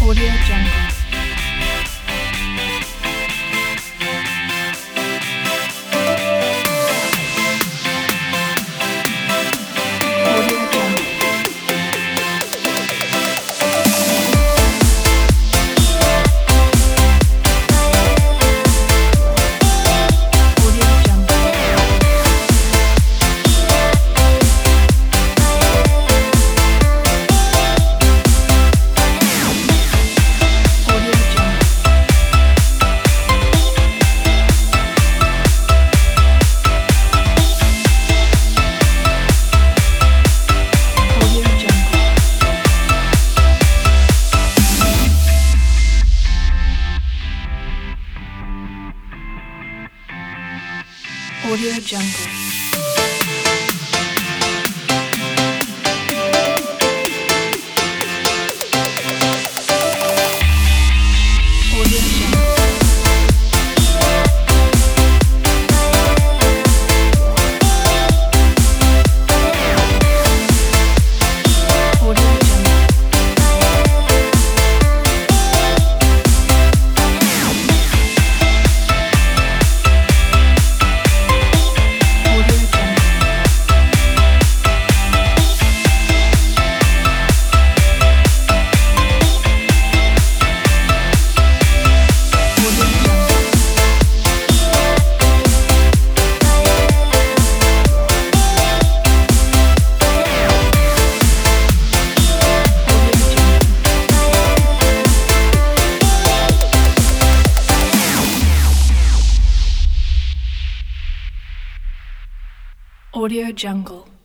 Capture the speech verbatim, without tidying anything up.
Audio Jungle. Audio Jungle. Audio Jungle. Audio Jungle. Audio Jungle. Audio Jungle. Audio Jungle. Audio Jungle. Audio Jungle. Audio Jungle. Audio Jungle. Audio Jungle.